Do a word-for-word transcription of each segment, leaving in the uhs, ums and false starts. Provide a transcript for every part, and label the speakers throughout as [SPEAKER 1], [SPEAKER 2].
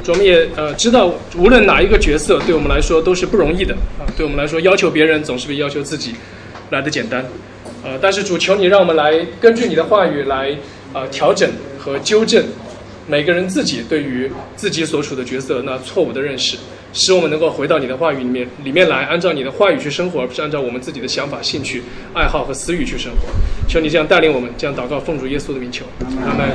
[SPEAKER 1] 我们也呃知道，无论哪一个角色对我们来说都是不容易的啊。对我们来说，要求别人总是比要求自己来的简单。呃，但是主求你让我们来根据你的话语来啊、呃、调整和纠正每个人自己对于自己所处的角色那错误的认识，使我们能够回到你的话语里面里面来，按照你的话语去生活，而不是按照我们自己的想法、兴趣、爱好和私欲去生活。求你这样带领我们，这样祷告，奉主耶稣的名求，阿们。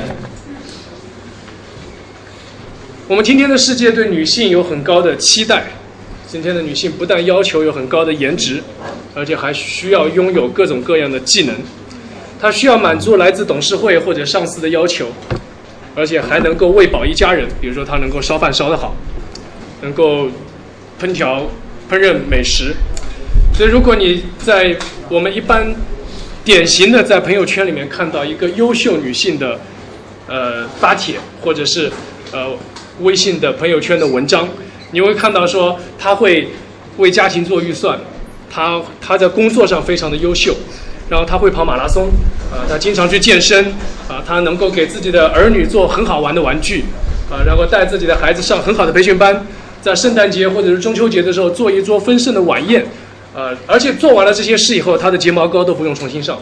[SPEAKER 1] 我们今天的世界对女性有很高的期待，今天的女性不但要求有很高的颜值，而且还需要拥有各种各样的技能。她需要满足来自董事会或者上司的要求，而且还能够喂饱一家人，比如说她能够烧饭烧得好，能够烹调烹饪美食。所以如果你在我们一般典型的在朋友圈里面看到一个优秀女性的呃发帖，或者是呃微信的朋友圈的文章，你会看到说她会为家庭做预算，她她在工作上非常的优秀，然后她会跑马拉松，啊、呃，她经常去健身，啊、呃，她能够给自己的儿女做很好玩的玩具，啊、呃，然后带自己的孩子上很好的培训班，在圣诞节或者是中秋节的时候做一桌丰盛的晚宴，呃，而且做完了这些事以后，她的睫毛膏都不用重新上。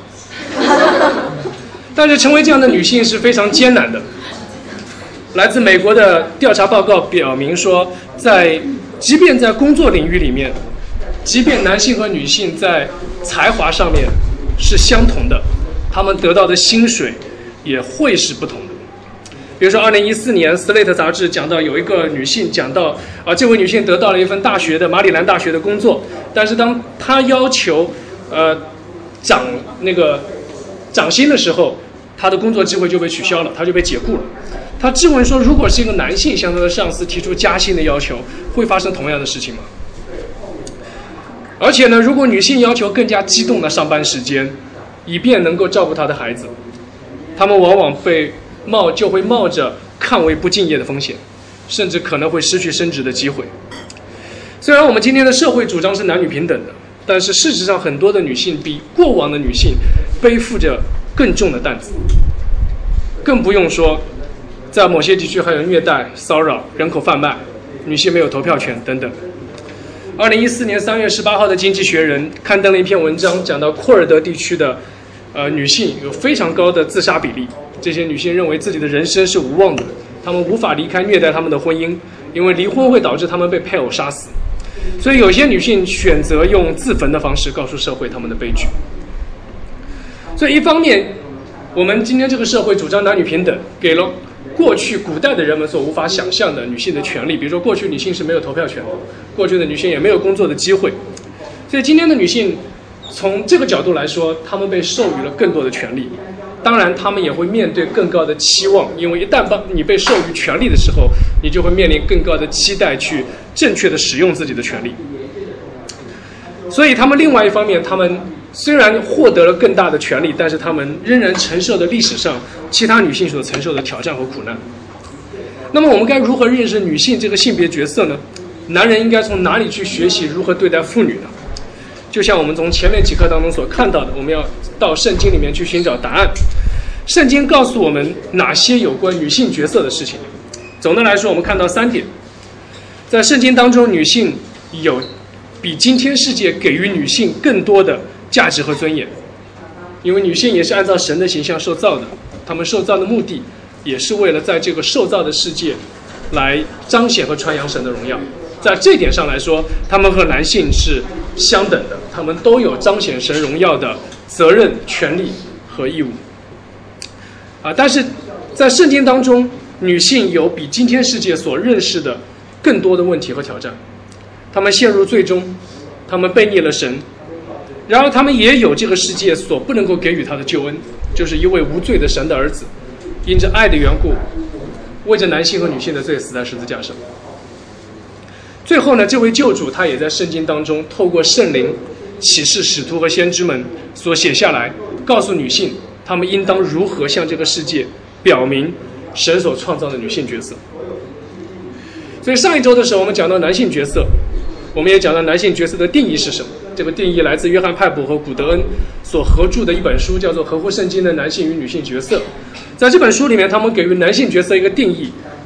[SPEAKER 1] 但是成为这样的女性是非常艰难的。来自美国的调查报告表明说，在即便在工作领域里面，即便男性和女性在才华上面是相同的，他们得到的薪水也会是不同的。比如说二零一四年 Slate 杂志讲到有一个女性讲到啊，这位女性得到了一份大学的马里兰大学的工作，但是当她要求呃涨那个涨薪的时候，她的工作机会就被取消了，她就被解雇了。她质问说，如果是一个男性向她的上司提出加薪的要求，会发生同样的事情吗？而且呢，如果女性要求更加激动的上班时间，以便能够照顾她的孩子，她们往往被冒就会冒着抗为不敬业的风险，甚至可能会失去升职的机会。虽然我们今天的社会主张是男女平等的，但是事实上很多的女性比过往的女性背负着更重的担子，更不用说在某些地区还有虐待、骚扰、人口贩卖，女性没有投票权等等。二零一四年三月十八号的《经济学人》刊登了一篇文章，讲到库尔德地区的呃女性有非常高的自杀比例。这些女性认为自己的人生是无望的，她们无法离开虐待她们的婚姻，因为离婚会导致她们被配偶杀死。所以有些女性选择用自焚的方式告诉社会她们的悲剧。所以一方面，我们今天这个社会主张男女平等，给了过去古代的人们所无法想象的女性的权利，比如说过去女性是没有投票权的，过去的女性也没有工作的机会。所以今天的女性从这个角度来说，她们被授予了更多的权利，当然她们也会面对更高的期望，因为一旦你被授予权利的时候，你就会面临更高的期待去正确的使用自己的权利。所以她们另外一方面，她们虽然获得了更大的权利，但是她们仍然承受着历史上其他女性所承受的挑战和苦难。那么我们该如何认识女性这个性别角色呢？男人应该从哪里去学习如何对待妇女呢？就像我们从前面几课当中所看到的，我们要到圣经里面去寻找答案。圣经告诉我们哪些有关女性角色的事情？总的来说，我们看到三点。在圣经当中，女性有比今天世界给予女性更多的价值和尊严，因为女性也是按照神的形象受造的，她们受造的目的也是为了在这个受造的世界来彰显和传扬神的荣耀。在这点上来说，她们和男性是相等的，她们都有彰显神荣耀的责任、权利和义务。啊，但是在圣经当中，女性有比今天世界所认识的更多的问题和挑战。她们陷入罪中，她们背逆了神，然而她们也有这个世界所不能够给予她的救恩，就是一位无罪的神的儿子，因着爱的缘故，为着男性和女性的罪死在十字架上。最后呢，这位救主他也在圣经当中透过圣灵启示使徒和先知们所写下来，告诉女性她们应当如何向这个世界表明神所创造的女性角色。所以上一周的时候我们讲到男性角色，我们也讲到男性角色的定义是什么。这个定义来自约翰派普和古德恩所合著的一本书，叫做《合乎圣经的男性与女性角色》。在这本书里面，他们给予男性角色一个定义，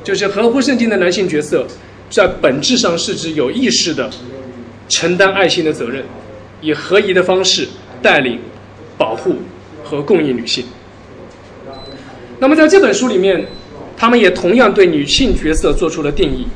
[SPEAKER 1] 就是合乎圣经的男性角色，在本质上是指有意识的承担爱心的责任，以合宜的方式带领、保护和供应女性。那么在这本书里面，他们也同样对女性角色做出了定义。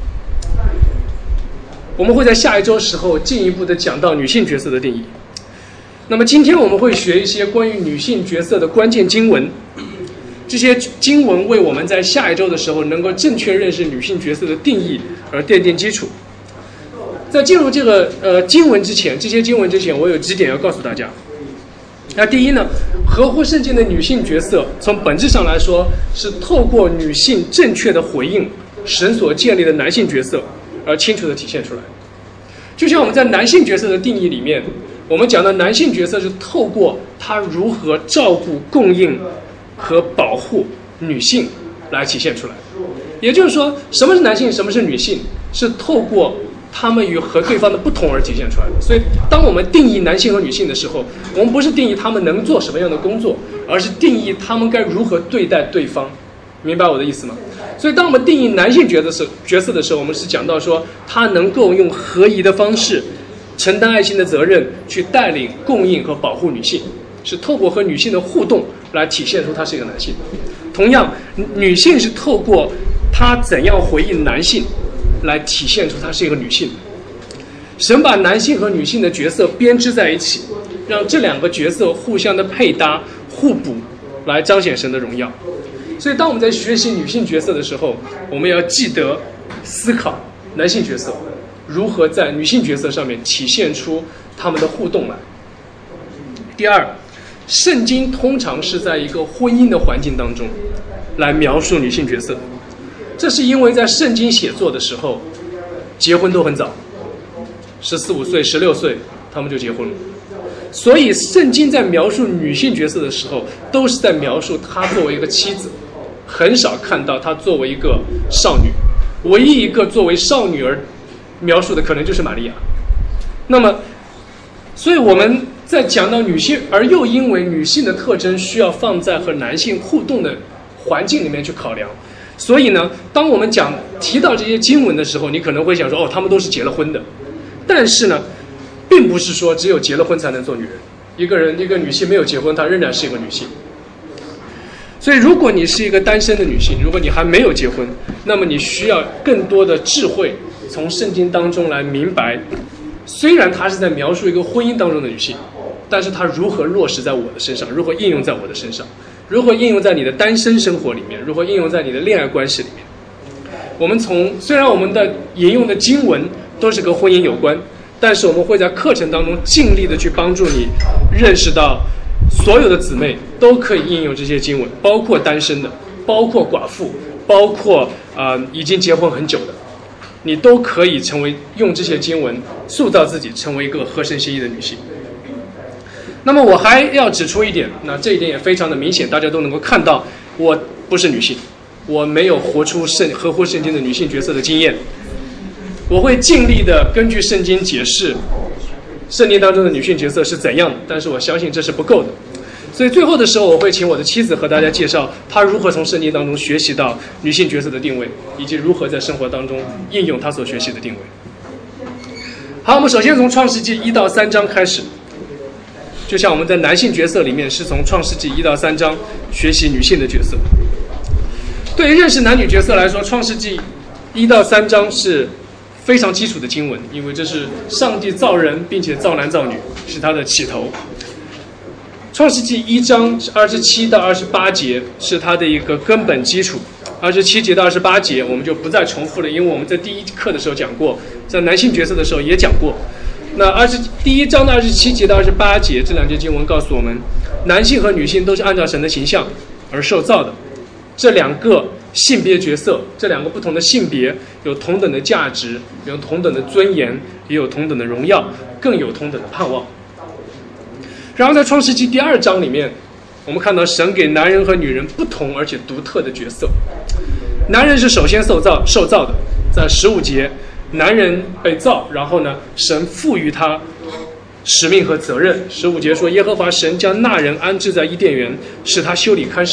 [SPEAKER 1] 我们会在下一周时候进一步的讲到女性角色的定义。那么今天我们会学一些关于女性角色的关键经文，这些经文为我们在下一周的时候能够正确认识女性角色的定义而奠定基础。在进入这个呃经文之前，这些经文之前，我有几点要告诉大家。那第一呢，合乎圣经的女性角色，从本质上来说，是透过女性正确的回应神所建立的男性角色而清楚地体现出来。就像我们在男性角色的定义里面，我们讲的男性角色是透过他如何照顾、供应和保护女性来体现出来。也就是说，什么是男性，什么是女性，是透过他们与和对方的不同而体现出来的。所以当我们定义男性和女性的时候，我们不是定义他们能做什么样的工作，而是定义他们该如何对待对方。明白我的意思吗？所以当我们定义男性角色角色的时候，我们是讲到说他能够用合宜的方式承担爱心的责任，去带领、供应和保护女性，是透过和女性的互动来体现出他是一个男性。同样，女性是透过她怎样回应男性来体现出她是一个女性。神把男性和女性的角色编织在一起，让这两个角色互相的配搭、互补，来彰显神的荣耀。所以当我们在学习女性角色的时候，我们要记得思考男性角色如何在女性角色上面体现出他们的互动来。第二，圣经通常是在一个婚姻的环境当中来描述女性角色，这是因为在圣经写作的时候，结婚都很早，十四五岁、十六岁他们就结婚了。所以圣经在描述女性角色的时候，都是在描述她作为一个妻子，很少看到她作为一个少女。唯一一个作为少女而描述的可能就是玛利亚。那么所以我们在讲到女性，而又因为女性的特征需要放在和男性互动的环境里面去考量，所以呢，当我们讲提到这些经文的时候，你可能会想说，哦，他们都是结了婚的。但是呢，并不是说只有结了婚才能做女人。一个人一个女性没有结婚，她仍然是一个女性。所以如果你是一个单身的女性，如果你还没有结婚，那么你需要更多的智慧，从圣经当中来明白，虽然她是在描述一个婚姻当中的女性，但是她如何落实在我的身上，如何应用在我的身上，如何应用在你的单身生活里面，如何应用在你的恋爱关系里面。我们从虽然我们的引用的经文都是跟婚姻有关，但是我们会在课程当中尽力的去帮助你认识到，所有的姊妹都可以应用这些经文，包括单身的，包括寡妇，包括呃已经结婚很久的，你都可以成为用这些经文塑造自己，成为一个合神心意的女性。那么我还要指出一点，那这一点也非常的明显，大家都能够看到，我不是女性，我没有活出圣合乎圣经的女性角色的经验。我会尽力的根据圣经解释圣经当中的女性角色是怎样的，但是我相信这是不够的。所以最后的时候，我会请我的妻子和大家介绍她如何从圣经当中学习到女性角色的定位，以及如何在生活当中应用她所学习的定位。好，我们首先从创世纪一到三章开始，就像我们在男性角色里面是从创世纪一到三章学习女性的角色。对于认识男女角色来说，创世纪一到三章是非常基础的经文，因为这是上帝造人并且造男造女，是他的起头。创世纪一章二十七到二十八节是它的一个根本基础，二十七节到二十八节我们就不再重复了，因为我们在第一课的时候讲过，在男性角色的时候也讲过。那二十第一章的二十七节到二十八节这两节经文告诉我们，男性和女性都是按照神的形象而受造的，这两个性别角色，这两个不同的性别有同等的价值，有同等的尊严，也有同等的荣耀，更有同等的盼望。然后在创世纪第二章里面，我们看到神给男人和女人不同而且独特的角色。男人是首先受造受造的，在十五节男人被造，然后呢神赋予他使命和责任。十五节说，耶和华神将那人安置在伊甸园，使他修理看守。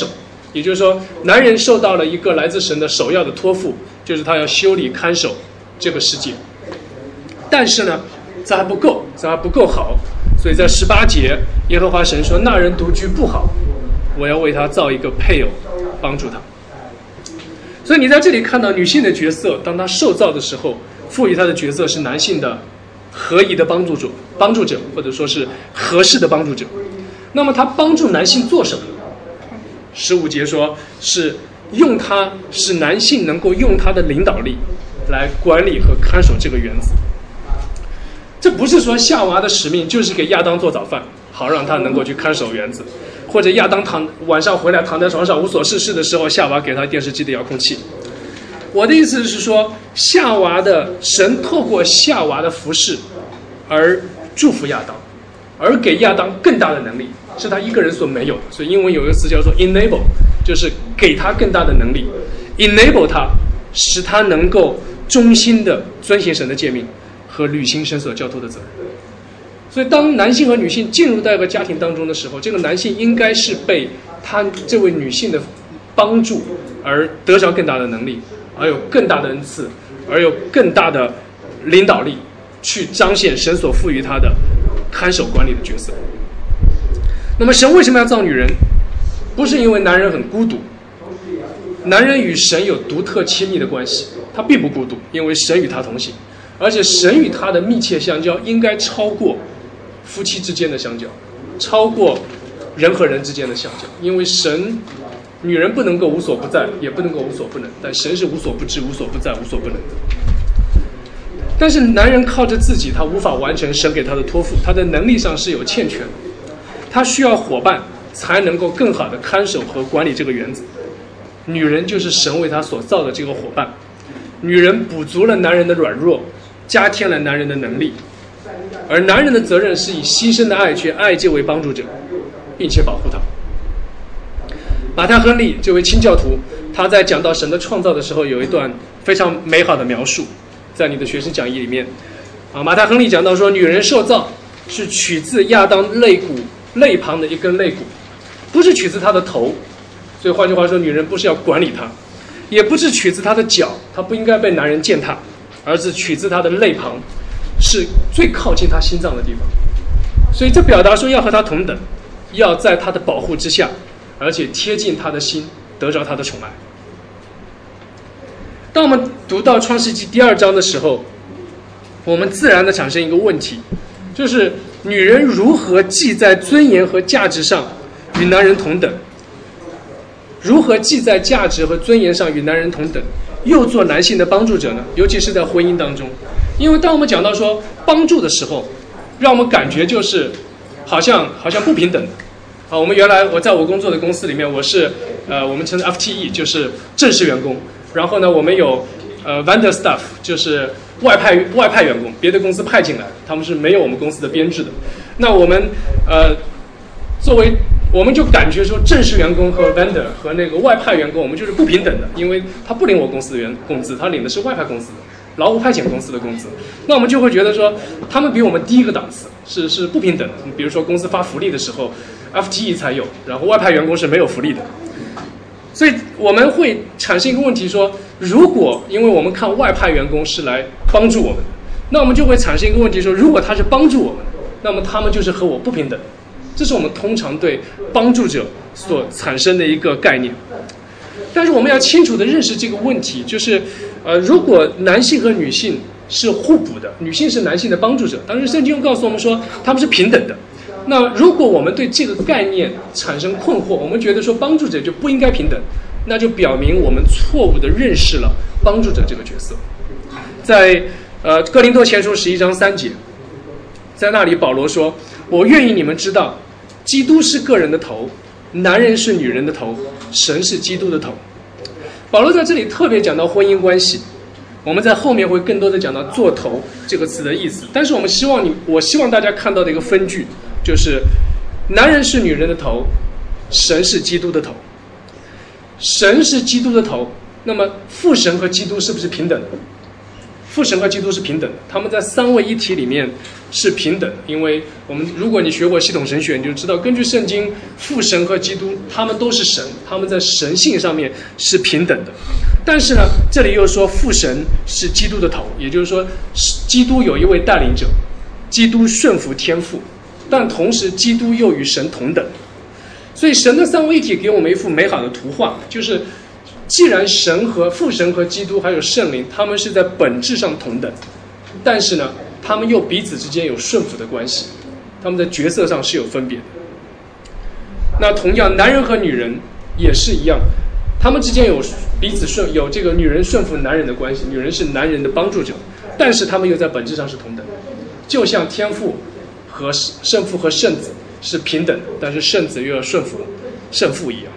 [SPEAKER 1] 也就是说，男人受到了一个来自神的首要的托付，就是他要修理看守这个世界。但是呢，这还不够，这还不够好，所以在十八节，耶和华神说：“那人独居不好，我要为他造一个配偶，帮助他。”所以你在这里看到女性的角色，当她受造的时候，赋予她的角色是男性的合宜的帮助者，帮助者或者说是合适的帮助者。那么她帮助男性做什么？十五节说是用他，使男性能够用他的领导力来管理和看守这个园子。这不是说夏娃的使命就是给亚当做早饭，好让他能够去看守园子，或者亚当躺晚上回来躺在床上无所事事的时候，夏娃给他电视机的遥控器。我的意思是说，夏娃的神透过夏娃的服侍而祝福亚当，而给亚当更大的能力，是他一个人所没有的。所以英文有一个词叫做 enable， 就是给他更大的能力 enable 他，使他能够忠心的遵行神的诫命和履行神所交托的责任。所以当男性和女性进入到一个家庭当中的时候，这个男性应该是被他这位女性的帮助而得着更大的能力，而有更大的恩赐，而有更大的领导力，去彰显神所赋予他的看守管理的角色。那么神为什么要造女人？不是因为男人很孤独，男人与神有独特亲密的关系，他并不孤独，因为神与他同行，而且神与他的密切相交应该超过夫妻之间的相交，超过人和人之间的相交。因为神，女人不能够无所不在，也不能够无所不能，但神是无所不知、无所不在、无所不能的。但是男人靠着自己，他无法完成神给他的托付，他的能力上是有欠缺的，他需要伙伴才能够更好的看守和管理这个园子。女人就是神为他所造的这个伙伴，女人补足了男人的软弱，加添了男人的能力，而男人的责任是以牺牲的爱去爱这位帮助者，并且保护他。马太·亨利这位清教徒，他在讲到神的创造的时候，有一段非常美好的描述，在你的学生讲义里面啊，马太·亨利讲到说，女人受造是取自亚当肋骨肋旁的一根肋骨，不是取自他的头。所以换句话说，女人不是要管理他，也不是取自他的脚，他不应该被男人践踏，而是取自他的肋旁，是最靠近他心脏的地方。所以这表达说要和他同等，要在他的保护之下，而且贴近他的心，得着他的宠爱。当我们读到创世纪第二章的时候，我们自然的产生一个问题，就是女人如何既在尊严和价值上与男人同等，如何既在价值和尊严上与男人同等，又做男性的帮助者呢？尤其是在婚姻当中，因为当我们讲到说帮助的时候，让我们感觉就是好像好像不平等的啊。我们原来我在我工作的公司里面，我是呃我们称 F T E， 就是正式员工，然后呢我们有呃 vendor staff， 就是外派外派员工，别的公司派进来，他们是没有我们公司的编制的。那我们呃作为我们就感觉说，正式员工和 vendor 和那个外派员工，我们就是不平等的，因为他不领我公司的员工资，他领的是外派公司的劳务派遣公司的工资。那我们就会觉得说，他们比我们低一个档次，是是不平等的。比如说公司发福利的时候 ，F T E 才有，然后外派员工是没有福利的。所以我们会产生一个问题说，如果因为我们看外派员工是来帮助我们的，那我们就会产生一个问题说，如果他是帮助我们，那么他们就是和我不平等。这是我们通常对帮助者所产生的一个概念。但是我们要清楚地认识这个问题，就是呃，如果男性和女性是互补的，女性是男性的帮助者，当然圣经告诉我们说他们是平等的。那如果我们对这个概念产生困惑，我们觉得说帮助者就不应该平等，那就表明我们错误地认识了帮助者这个角色。在呃哥林多前书十一章三节，在那里保罗说，我愿意你们知道，基督是个人的头，男人是女人的头，神是基督的头。保罗在这里特别讲到婚姻关系，我们在后面会更多的讲到做头这个词的意思。但是我们希望你，我希望大家看到的一个分句，就是男人是女人的头，神是基督的头。神是基督的头，那么父神和基督是不是平等的？ 父神和基督是平等的，他们在三位一体里面是平等的。因为我们如果你学过系统神学，你就知道，根据圣经，父神和基督他们都是神，他们在神性上面是平等的。但是呢，这里又说父神是基督的头，也就是说，基督有一位带领者，基督顺服天父，但同时基督又与神同等。所以神的三位一体给我们一幅美好的图画，就是既然神和父神和基督还有圣灵，他们是在本质上同等，但是呢，他们又彼此之间有顺服的关系，他们在角色上是有分别的。那同样，男人和女人也是一样，他们之间有彼此顺，有这个女人顺服男人的关系，女人是男人的帮助者，但是他们又在本质上是同等的，就像天父和圣父和圣子是平等的，但是圣子又要顺服圣父一样。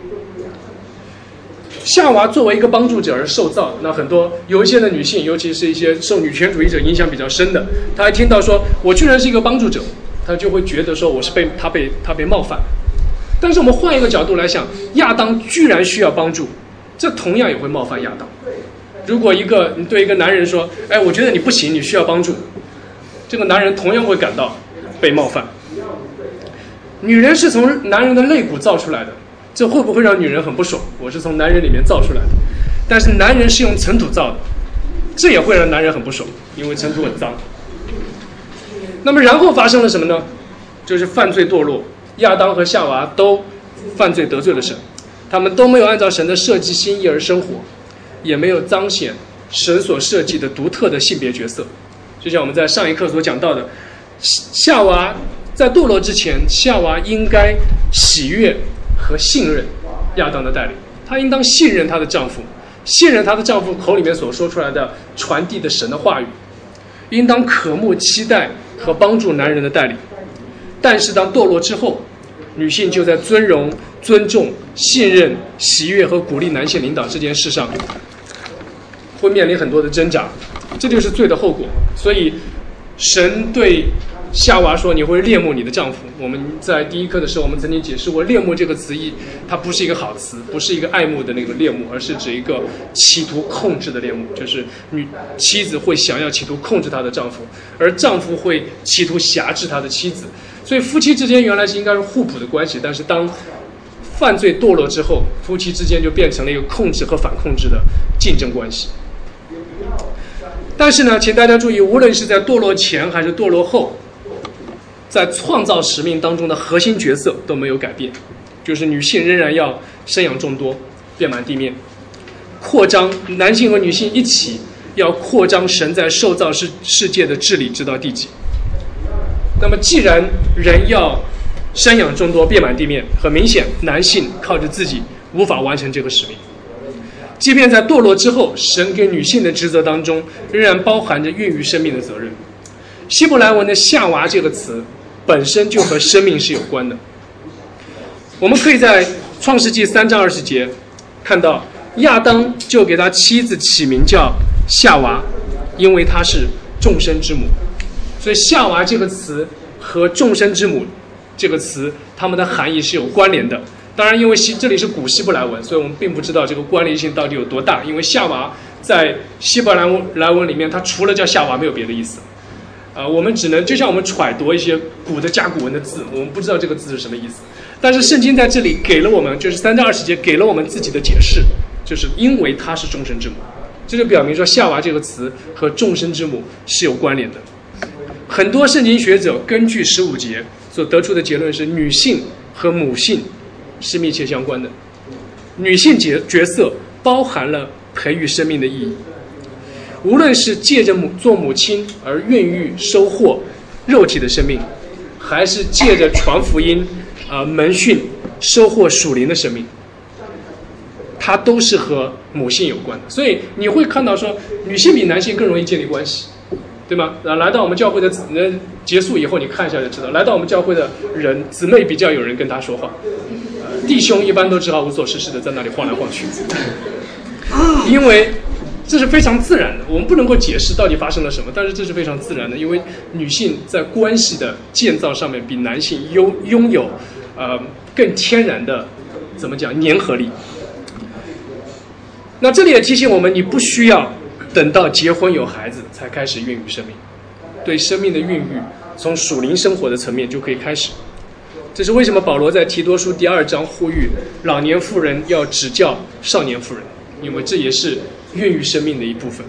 [SPEAKER 1] 夏娃作为一个帮助者而受造，那很多有一些的女性，尤其是一些受女权主义者影响比较深的，她还听到说我居然是一个帮助者，她就会觉得说我是被她被她被冒犯。但是我们换一个角度来想，亚当居然需要帮助，这同样也会冒犯亚当。如果一个你对一个男人说，哎，我觉得你不行，你需要帮助，这个男人同样会感到被冒犯。女人是从男人的肋骨造出来的，这会不会让女人很不爽？我是从男人里面造出来的，但是男人是用尘土造的，这也会让男人很不爽，因为尘土很脏。那么然后发生了什么呢？就是犯罪堕落，亚当和夏娃都犯罪得罪了神，他们都没有按照神的设计心意而生活，也没有彰显神所设计的独特的性别角色。就像我们在上一课所讲到的，夏娃在堕落之前，夏娃应该喜悦和信任亚当的带领，她应当信任她的丈夫，信任她的丈夫口里面所说出来的传递的神的话语，应当渴慕期待和帮助男人的带领。但是当堕落之后，女性就在尊荣、尊重、信任、喜悦和鼓励男性领导这件事上会面临很多的挣扎，这就是罪的后果。所以神对夏娃说，你会恋慕你的丈夫。我们在第一课的时候，我们曾经解释过，恋慕这个词义，它不是一个好词，不是一个爱慕的那个恋慕，而是指一个企图控制的恋慕，就是女妻子会想要企图控制她的丈夫，而丈夫会企图辖制他的妻子。所以夫妻之间原来是应该是互补的关系，但是当犯罪堕落之后，夫妻之间就变成了一个控制和反控制的竞争关系。但是呢，请大家注意，无论是在堕落前还是堕落后，在创造使命当中的核心角色都没有改变，就是女性仍然要生养众多，遍满地面，扩张男性和女性一起要扩张神在受造世世界的治理直到地极。那么既然人要生养众多，遍满地面，很明显男性靠着自己无法完成这个使命。即便在堕落之后，神给女性的职责当中仍然包含着孕育生命的责任。希伯来文的夏娃这个词本身就和生命是有关的。我们可以在创世纪三章二十节看到，亚当就给他妻子起名叫夏娃，因为她是众生之母。所以夏娃这个词和众生之母这个词，它们的含义是有关联的。当然因为这里是古希伯来文，所以我们并不知道这个关联性到底有多大，因为夏娃在希伯来文里面，它除了叫夏娃没有别的意思。呃，我们只能就像我们揣度一些古的甲骨文的字，我们不知道这个字是什么意思，但是圣经在这里给了我们，就是三章二十节给了我们自己的解释，就是因为它是众生之母，这就表明说夏娃这个词和众生之母是有关联的。很多圣经学者根据十五节所得出的结论是，女性和母性是密切相关的，女性角色包含了培育生命的意义。无论是借着母做母亲而孕育收获肉体的生命，还是借着传福音呃门训收获属灵的生命，它都是和母性有关的。所以你会看到说，女性比男性更容易建立关系，对吗？来到我们教会的人结束以后，你看一下就知道，来到我们教会的人姊妹比较有人跟他说话，呃、弟兄一般都只好无所事事的在那里晃来晃去，因为这是非常自然的，我们不能够解释到底发生了什么，但是这是非常自然的，因为女性在关系的建造上面比男性拥拥有呃更天然的怎么讲粘合力。那这里也提醒我们，你不需要等到结婚有孩子才开始孕育生命。对生命的孕育，从属灵生活的层面就可以开始。这是为什么保罗在提多书第二章呼吁老年妇人要指教少年妇人，因为这也是孕育生命的一部分。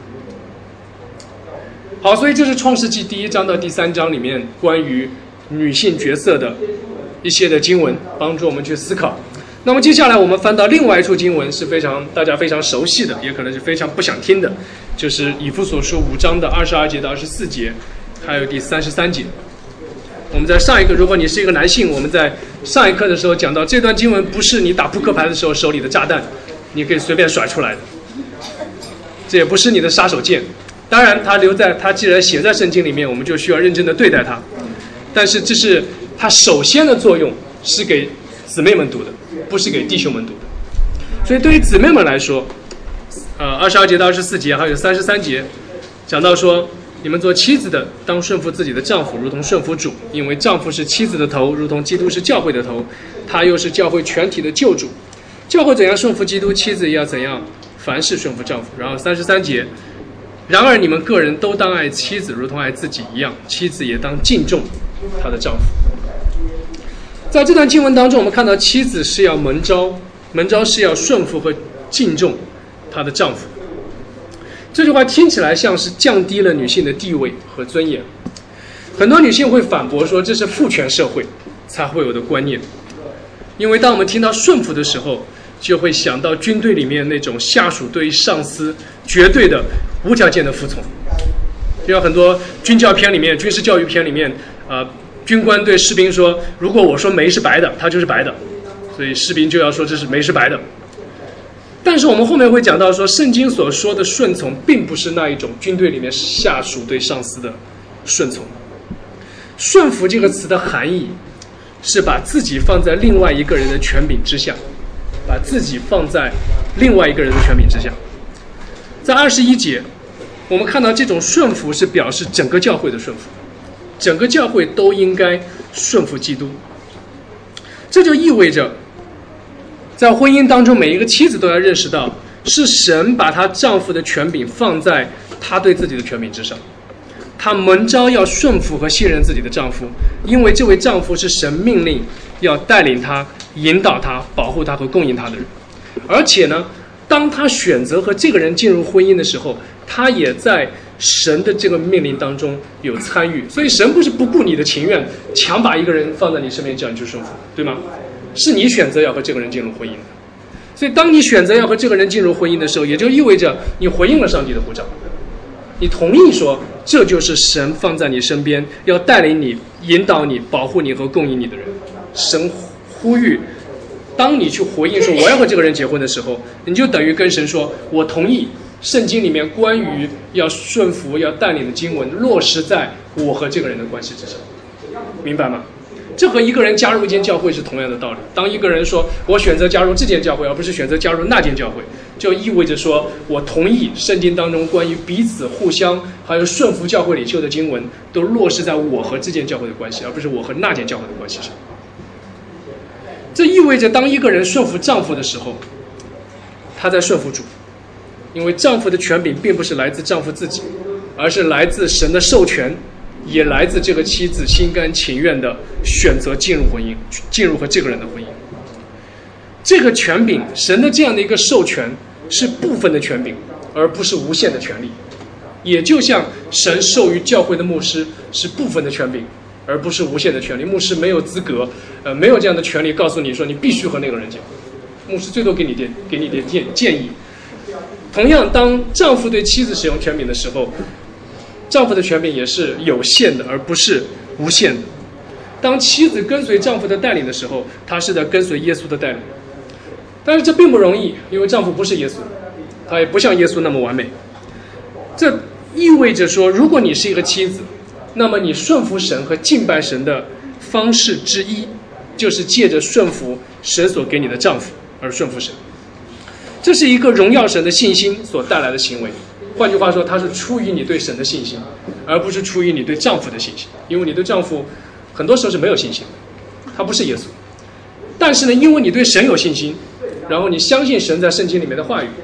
[SPEAKER 1] 好，所以这是创世纪第一章到第三章里面关于女性角色的一些的经文，帮助我们去思考。那么接下来我们翻到另外一处经文，是非常大家非常熟悉的，也可能是非常不想听的，就是以弗所书五章的二十二节到二十四节，还有第三十三节。我们在上一课，如果你是一个男性，我们在上一课的时候讲到，这段经文不是你打扑克牌的时候手里的炸弹，你可以随便甩出来的，这也不是你的杀手锏。当然它留在它既然写在圣经里面，我们就需要认真的对待它，但是这是它首先的作用是给姊妹们读的，不是给弟兄们读的。所以对于姊妹们来说，呃，二十二节到二十四节还有三十三节讲到说，你们做妻子的当顺服自己的丈夫，如同顺服主，因为丈夫是妻子的头，如同基督是教会的头，他又是教会全体的救主。教会怎样顺服基督，妻子也要怎样凡事顺服丈夫。然后三十三节，然而你们个人都当爱妻子，如同爱自己一样，妻子也当敬重她的丈夫。在这段经文当中，我们看到妻子是要蒙召，蒙召是要顺服和敬重她的丈夫。这句话听起来像是降低了女性的地位和尊严。很多女性会反驳说，这是父权社会才会有的观念。因为当我们听到顺服的时候，就会想到军队里面那种下属对于上司绝对的无条件的服从。就像很多军教片里面、军事教育片里面，呃，军官对士兵说，如果我说煤是白的，它就是白的，所以士兵就要说这是煤是白的。但是我们后面会讲到说，圣经所说的顺从并不是那一种军队里面下属对上司的顺从。顺服这个词的含义是把自己放在另外一个人的权柄之下，把自己放在另外一个人的权柄之下。在二十一节，我们看到这种顺服是表示整个教会的顺服，整个教会都应该顺服基督。这就意味着在婚姻当中，每一个妻子都要认识到，是神把她丈夫的权柄放在她对自己的权柄之上。她蒙召要顺服和信任自己的丈夫，因为这位丈夫是神命令要带领她、引导她、保护她和供应她的人。而且呢，当她选择和这个人进入婚姻的时候，她也在神的这个命令当中有参与。所以神不是不顾你的情愿，强把一个人放在你身边叫你去顺服，对吗？是你选择要和这个人进入婚姻的。所以当你选择要和这个人进入婚姻的时候，也就意味着你回应了上帝的呼召，你同意说这就是神放在你身边要带领你、引导你、保护你和供应你的人。神呼吁，当你去回应说我要和这个人结婚的时候，你就等于跟神说，我同意圣经里面关于要顺服、要带领的经文落实在我和这个人的关系之上，明白吗？这和一个人加入一间教会是同样的道理。当一个人说我选择加入这间教会，而不是选择加入那间教会，就意味着说我同意圣经当中关于彼此互相还有顺服教会领袖的经文都落实在我和这间教会的关系，而不是我和那间教会的关系上。这意味着当一个人顺服丈夫的时候，他在顺服主，因为丈夫的权柄并不是来自丈夫自己，而是来自神的授权，也来自这个妻子心甘情愿的选择进入婚姻，进入和这个人的婚姻。这个权柄，神的这样的一个授权是部分的权柄，而不是无限的权利。也就像神授予教会的牧师是部分的权柄，而不是无限的权利。牧师没有资格，呃，没有这样的权利告诉你说你必须和那个人结婚。牧师最多给你点给你点建建议。同样，当丈夫对妻子使用权柄的时候，丈夫的权柄也是有限的，而不是无限的。当妻子跟随丈夫的带领的时候，她是在跟随耶稣的带领。但是这并不容易，因为丈夫不是耶稣，他也不像耶稣那么完美。这意味着说，如果你是一个妻子，那么你顺服神和敬拜神的方式之一，就是借着顺服神所给你的丈夫而顺服神。这是一个荣耀神的信心所带来的行为。换句话说，它是出于你对神的信心，而不是出于你对丈夫的信心。因为你对丈夫很多时候是没有信心的，他不是耶稣。但是呢，因为你对神有信心，然后你相信神在圣经里面的话语，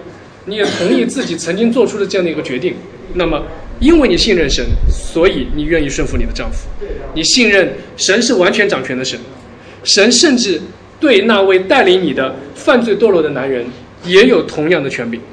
[SPEAKER 1] 你也同意自己曾经做出的这样的一个决定。那么，因为你信任神，所以你愿意顺服你的丈夫。你信任神是完全掌权的神，神甚至对那位带领你的犯罪堕落的男人也有同样的权柄。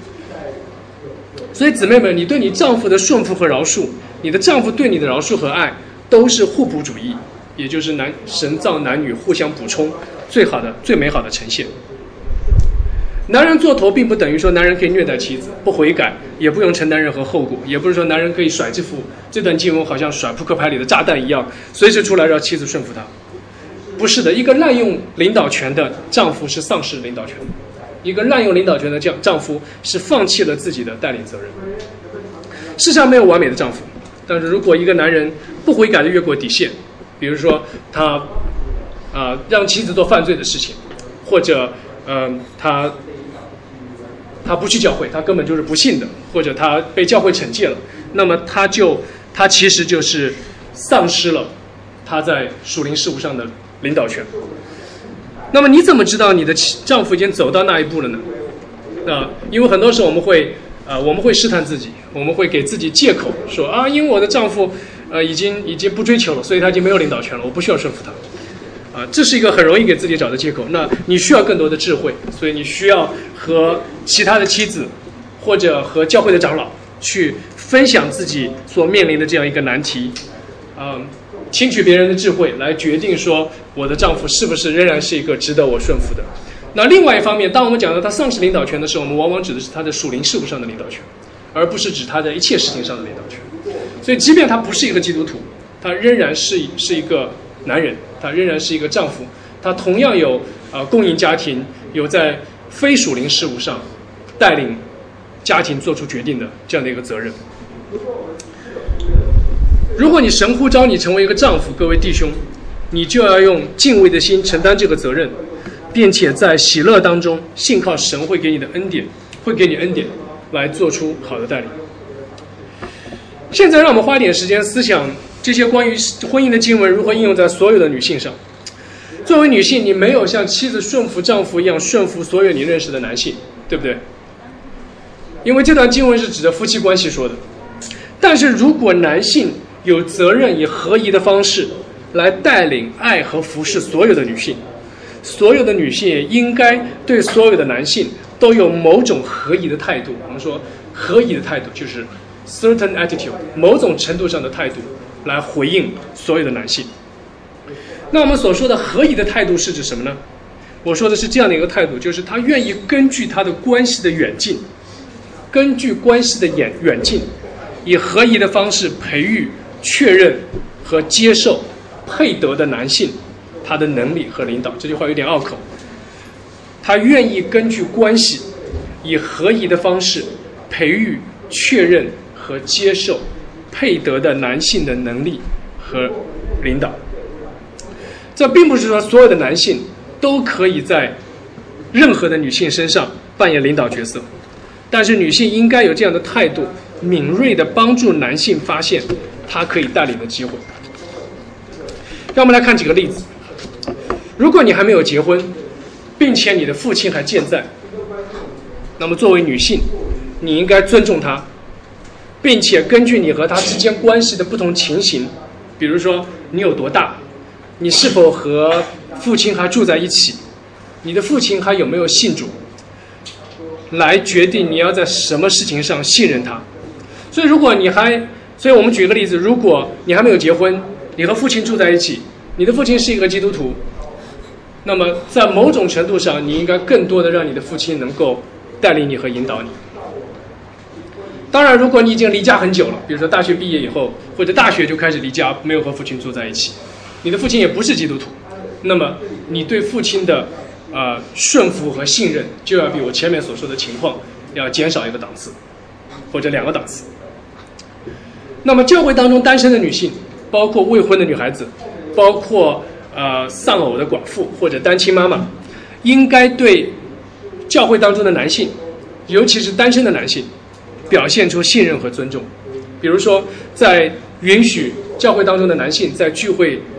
[SPEAKER 1] 所以姊妹们，你对你丈夫的顺服和饶恕，你的丈夫对你的饶恕和爱，都是互补主义，也就是男神造男女互相补充，最好的、最美好的呈现。男人做头，并不等于说男人可以虐待妻子，不悔改，也不用承担任何后果，也不是说男人可以甩这副这段经文好像甩扑克牌里的炸弹一样，随时出来让妻子顺服他。不是的，一个滥用领导权的丈夫是丧失领导权的，一个滥用领导权的丈夫是放弃了自己的带领责任。世上没有完美的丈夫，但是如果一个男人不悔改的越过底线，比如说他啊、呃、让妻子做犯罪的事情，或者呃他他不去教会，他根本就是不信的，或者他被教会惩戒了，那么他就他其实就是丧失了他在属灵事务上的领导权。那么你怎么知道你的丈夫已经走到那一步了呢？啊、呃，因为很多时候我们会呃我们会试探自己，我们会给自己借口说啊，因为我的丈夫呃已经已经不追求了，所以他已经没有领导权了，我不需要顺服他。啊、呃，这是一个很容易给自己找的借口。那你需要更多的智慧，所以你需要和其他的妻子或者和教会的长老去分享自己所面临的这样一个难题，嗯、呃，听取别人的智慧来决定说我的丈夫是不是仍然是一个值得我顺服的。那另外一方面，当我们讲到他丧失领导权的时候，我们往往指的是他的属灵事务上的领导权，而不是指他在一切事情上的领导权。所以即便他不是一个基督徒，他仍然是是一个男人，他仍然是一个丈夫，他同样有呃供应家庭，有在非属灵事务上带领家庭做出决定的这样的一个责任。如果你神呼召你成为一个丈夫，各位弟兄，你就要用敬畏的心承担这个责任，并且在喜乐当中信靠神会给你的恩典，会给你恩典来做出好的带领。现在让我们花点时间思想这些关于婚姻的经文如何应用在所有的女性上。作为女性，你没有像妻子顺服丈夫一样顺服所有你认识的男性，对不对？因为这段经文是指着夫妻关系说的。但是如果男性有责任以合宜的方式来带领、爱和服侍所有的女性，所有的女性也应该对所有的男性都有某种合宜的态度。我们说合宜的态度就是 certain attitude， 某种程度上的态度来回应所有的男性。那我们所说的合宜的态度是指什么呢？我说的是这样的一个态度，就是他愿意根据他的关系的远近，根据关系的远远近，以合宜的方式培育、确认和接受配得的男性他的能力和领导。这句话有点拗口。他愿意根据关系，以合宜的方式培育、确认和接受配得的男性的能力和领导。这并不是说所有的男性都可以在任何的女性身上扮演领导角色，但是女性应该有这样的态度，敏锐地帮助男性发现他可以带领的机会。让我们来看几个例子。如果你还没有结婚，并且你的父亲还健在，那么作为女性，你应该尊重他，并且根据你和他之间关系的不同情形，比如说你有多大，你是否和父亲还住在一起，你的父亲还有没有信主，来决定你要在什么事情上信任他。所以如果你还所以我们举个例子，如果你还没有结婚，你和父亲住在一起，你的父亲是一个基督徒，那么在某种程度上，你应该更多的让你的父亲能够带领你和引导你。当然如果你已经离家很久了，比如说大学毕业以后，或者大学就开始离家，没有和父亲住在一起，你的父亲也不是基督徒，那么你对父亲的呃顺服和信任就要比我前面所说的情况要减少一个档次，或者两个档次。那么教会当中单身的女性，包括未婚的女孩子，包括呃丧偶的寡妇或者单亲妈妈，应该对教会当中的男性，尤其是单身的男性，表现出信任和尊重。比如说在允许教会当中的男性在聚会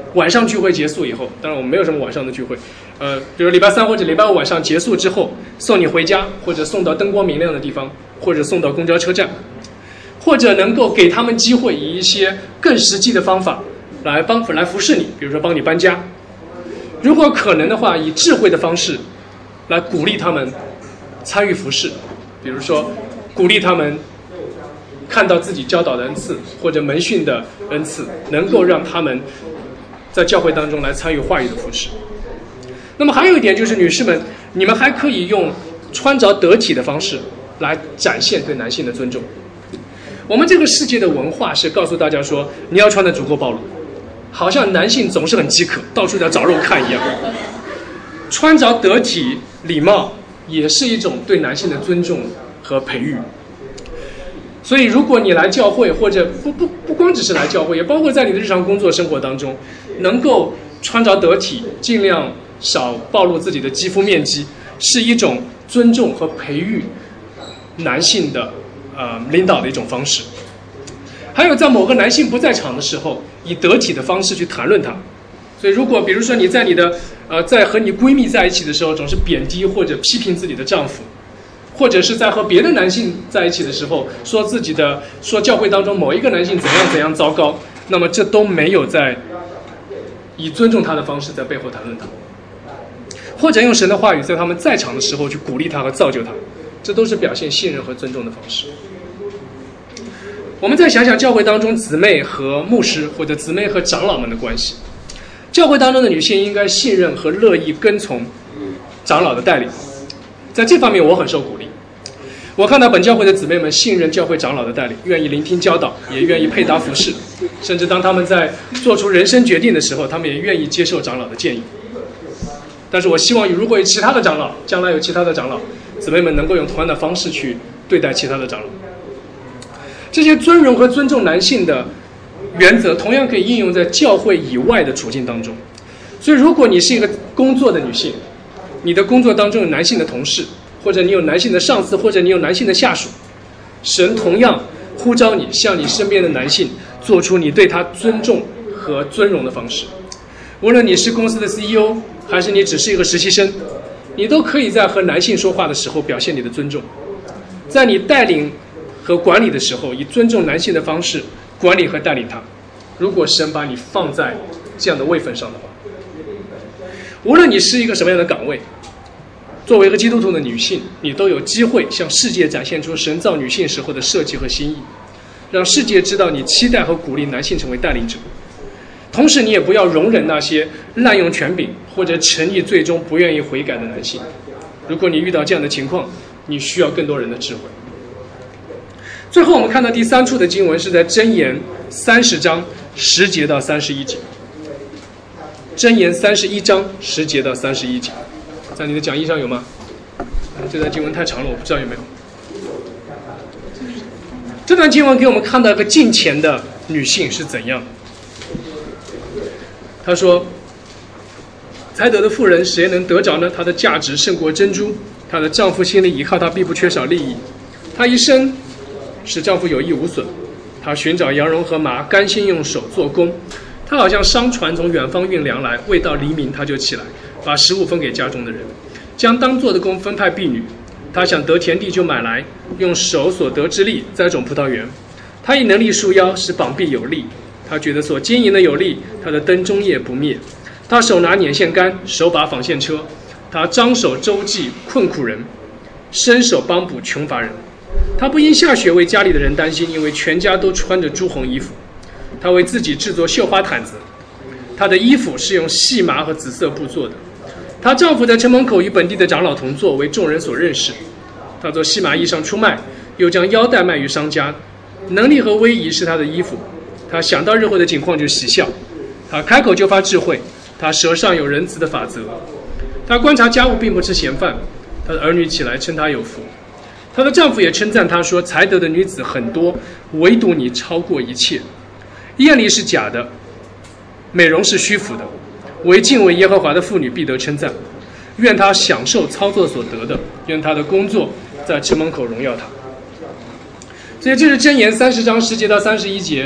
[SPEAKER 1] 晚上聚会结束以后，当然我们没有什么晚上的聚会，呃，比如礼拜三或者礼拜五晚上结束之后，送你回家，或者送到灯光明亮的地方，或者送到公交车站，或者能够给他们机会，以一些更实际的方法来帮来服侍你，比如说帮你搬家。如果可能的话，以智慧的方式来鼓励他们参与服侍，比如说鼓励他们看到自己教导的恩赐或者门训的恩赐，能够让他们在教会当中来参与话语的服侍。那么还有一点就是，女士们，你们还可以用穿着得体的方式来展现对男性的尊重。我们这个世界的文化是告诉大家说，你要穿得足够暴露，好像男性总是很饥渴，到处在找肉看一样。穿着得体、礼貌也是一种对男性的尊重和培育。所以如果你来教会，或者不不不光只是来教会，也包括在你的日常工作生活当中，能够穿着得体，尽量少暴露自己的肌肤面积，是一种尊重和培育男性的呃领导的一种方式。还有在某个男性不在场的时候，以得体的方式去谈论他。所以如果比如说你在你的呃在和你闺蜜在一起的时候，总是贬低或者批评自己的丈夫，或者是在和别的男性在一起的时候，说自己的说教会当中某一个男性怎样怎样糟糕，那么这都没有在以尊重他的方式在背后谈论他，或者用神的话语在他们在场的时候去鼓励他和造就他，这都是表现信任和尊重的方式。我们再想想教会当中姊妹和牧师，或者姊妹和长老们的关系。教会当中的女性应该信任和乐意跟从长老的带领，在这方面我很受鼓励。我看到本教会的姊妹们信任教会长老的带领，愿意聆听教导，也愿意配搭服侍，甚至当他们在做出人生决定的时候，他们也愿意接受长老的建议。但是我希望如果有其他的长老，将来有其他的长老，姊妹们能够用同样的方式去对待其他的长老。这些尊荣和尊重男性的原则同样可以应用在教会以外的处境当中。所以如果你是一个工作的女性，你的工作当中有男性的同事，或者你有男性的上司，或者你有男性的下属，神同样呼召你向你身边的男性做出你对他尊重和尊荣的方式。无论你是公司的 C E O， 还是你只是一个实习生，你都可以在和男性说话的时候表现你的尊重。在你带领和管理的时候，以尊重男性的方式管理和带领他。如果神把你放在这样的位分上的话，无论你是一个什么样的岗位，作为一个基督徒的女性，你都有机会向世界展现出神造女性时候的设计和心意，让世界知道你期待和鼓励男性成为带领者。同时你也不要容忍那些滥用权柄或者诚意最终不愿意悔改的男性。如果你遇到这样的情况，你需要更多人的智慧。最后我们看到第三处的经文是在箴言三十章十节到三十一节。箴言三十一章十节到三十一节，在你的讲义上有吗？这段经文太长了，我不知道有没有。这段经文给我们看到一个敬虔的女性是怎样的。她说，才德的妇人谁能得着呢？她的价值胜过珍珠，她的丈夫心里依靠她，必不缺少利益。她一生使丈夫有益无损，她寻找羊绒和麻，甘心用手做工。她好像商船从远方运粮来，未到黎明她就起来，把食物分给家中的人，将当做的工分派婢女。她想得田地就买来，用手所得之力栽种葡萄园。她以能力束腰，使膀臂有力。她觉得所经营的有力，她的灯终夜不灭。她手拿捻线杆，手把纺线车。她张手周济困苦人，伸手帮补穷乏人。她不因下雪为家里的人担心，因为全家都穿着朱红衣服。她为自己制作绣花毯子，她的衣服是用细麻和紫色布做的。她丈夫在城门口与本地的长老同坐，为众人所认识。她做细麻衣裳出卖，又将腰带卖于商家。能力和威仪是她的衣服。她想到日后的景况就喜笑。她开口就发智慧。她舌上有仁慈的法则。她观察家务并不吃闲饭。她的儿女起来称她有福。她的丈夫也称赞她说，才德的女子很多，唯独你超过一切。艳丽是假的，美容是虚浮的，唯敬畏耶和华的妇女必得称赞。愿她享受操作所得的，愿她的工作在城门口荣耀她。所以这是箴言三十章十节到三十一节，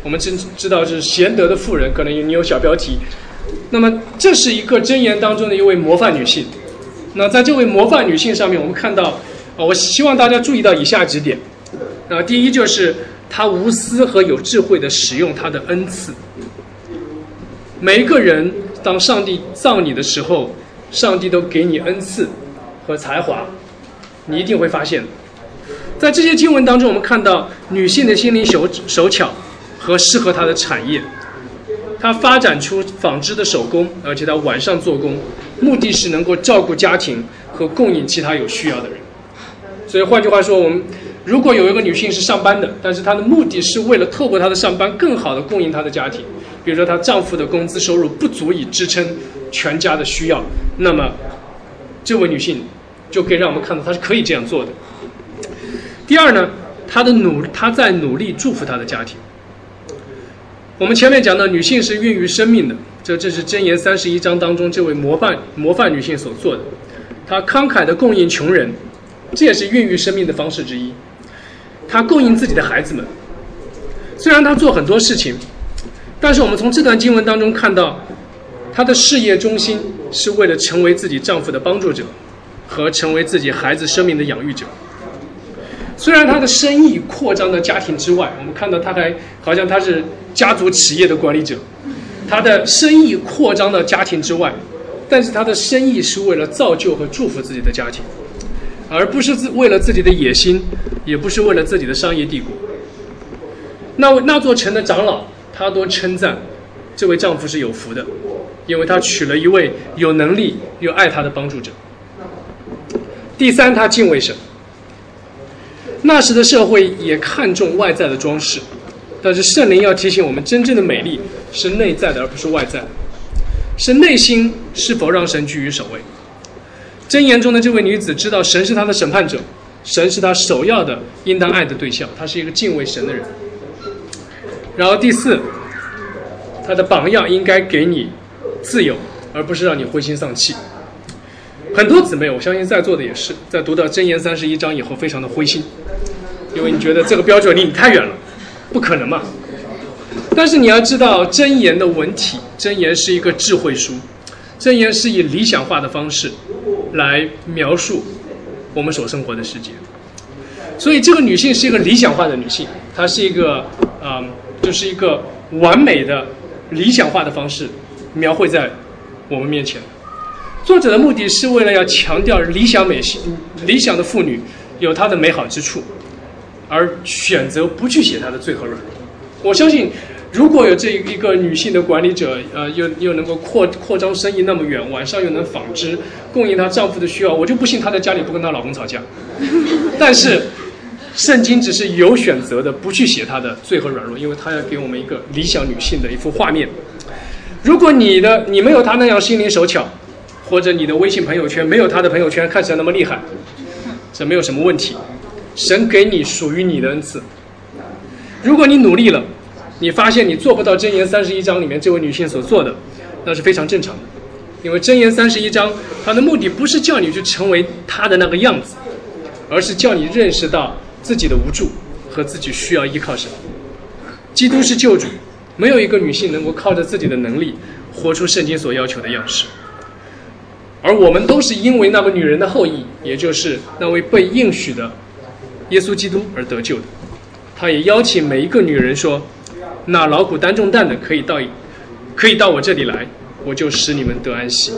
[SPEAKER 1] 我们知知道是贤德的妇人，可能你有小标题。那么这是一个箴言当中的一位模范女性。那在这位模范女性上面，我们看到，我希望大家注意到以下几点。啊，第一就是她无私和有智慧地使用她的恩赐。每一个人，当上帝造你的时候，上帝都给你恩赐和才华，你一定会发现，在这些经文当中，我们看到女性的心灵手手巧和适合她的产业。她发展出纺织的手工，而且她晚上做工，目的是能够照顾家庭和供应其他有需要的人。所以换句话说，我们如果有一个女性是上班的，但是她的目的是为了透过她的上班更好的供应她的家庭，比如说她丈夫的工资收入不足以支撑全家的需要，那么这位女性就可以让我们看到她是可以这样做的。第二呢，她的努她在努力祝福她的家庭。我们前面讲到，女性是孕育生命的，这这是箴言三十一章当中这位模范模范女性所做的。她慷慨的供应穷人，这也是孕育生命的方式之一。她供应自己的孩子们，虽然她做很多事情，但是我们从这段经文当中看到，她的事业中心是为了成为自己丈夫的帮助者和成为自己孩子生命的养育者。虽然她的生意扩张到家庭之外，我们看到她还好像她是家族企业的管理者，她的生意扩张到家庭之外，但是她的生意是为了造就和祝福自己的家庭，而不是为了自己的野心，也不是为了自己的商业帝国。那那座城的长老他都称赞这位丈夫是有福的，因为他娶了一位有能力又爱他的帮助者。第三，他敬畏神。那时的社会也看重外在的装饰，但是圣灵要提醒我们，真正的美丽是内在的，而不是外在的，是内心是否让神居于首位。箴言中的这位女子知道神是她的审判者，神是她首要的应当爱的对象，她是一个敬畏神的人。然后第四，她的榜样应该给你自由，而不是让你灰心丧气。很多姊妹，我相信在座的也是，在读到箴言三十一章以后非常的灰心，因为你觉得这个标准离你太远了，不可能嘛。但是你要知道，箴言的文体，箴言是一个智慧书，箴言是以理想化的方式来描述我们所生活的世界。所以这个女性是一个理想化的女性，她是一个嗯，就是一个完美的理想化的方式描绘在我们面前。作者的目的是为了要强调理想美理想的妇女有她的美好之处，而选择不去写她的罪和软弱。我相信如果有这一个女性的管理者，呃，又又能够扩扩张生意那么远，晚上又能纺织，供应她丈夫的需要，我就不信她在家里不跟她老公吵架。但是圣经只是有选择的不去写她的罪和软弱，因为她要给我们一个理想女性的一幅画面。如果你的你没有她那样心灵手巧，或者你的微信朋友圈没有她的朋友圈看起来那么厉害，这没有什么问题。神给你属于你的恩赐。如果你努力了，你发现你做不到箴言三十一章里面这位女性所做的，那是非常正常的。因为箴言三十一章它的目的不是叫你去成为她的那个样子，而是叫你认识到自己的无助和自己需要依靠神。基督是救主，没有一个女性能够靠着自己的能力活出圣经所要求的样式。而我们都是因为那个女人的后裔，也就是那位被应许的耶稣基督而得救的。他也邀请每一个女人说，那劳苦担重担的可以到可以到我这里来，我就使你们得安息。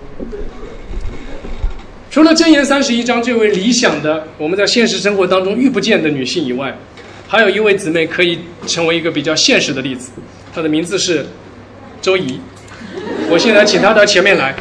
[SPEAKER 1] 除了箴言三十一章这位理想的我们在现实生活当中遇不见的女性以外，还有一位姊妹可以成为一个比较现实的例子，她的名字是周怡。我现在请她到前面来。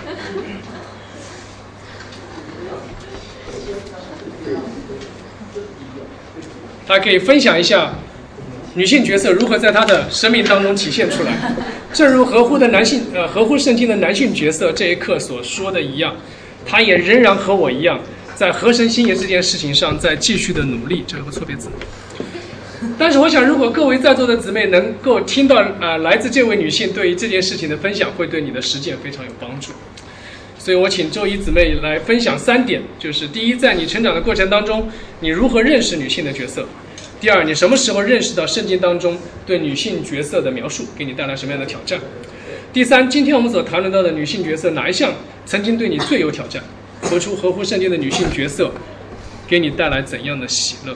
[SPEAKER 1] 她可以分享一下女性角色如何在她的生命当中体现出来。正如合乎的男性呃合乎圣经的男性角色这一课所说的一样，她也仍然和我一样，在合神心意这件事情上在继续的努力。这有个错别字。但是我想，如果各位在座的姊妹能够听到呃来自这位女性对于这件事情的分享，会对你的实践非常有帮助。所以我请周怡姊妹来分享三点，就是第一，在你成长的过程当中，你如何认识女性的角色； 第二，你什么时候认识到圣经当中对女性角色的描述给你带来什么样的挑战？第三，今天我们所谈论到的女性角色哪一项曾经对你最有挑战？活出合乎圣经的女性角色给你带来怎样的喜乐？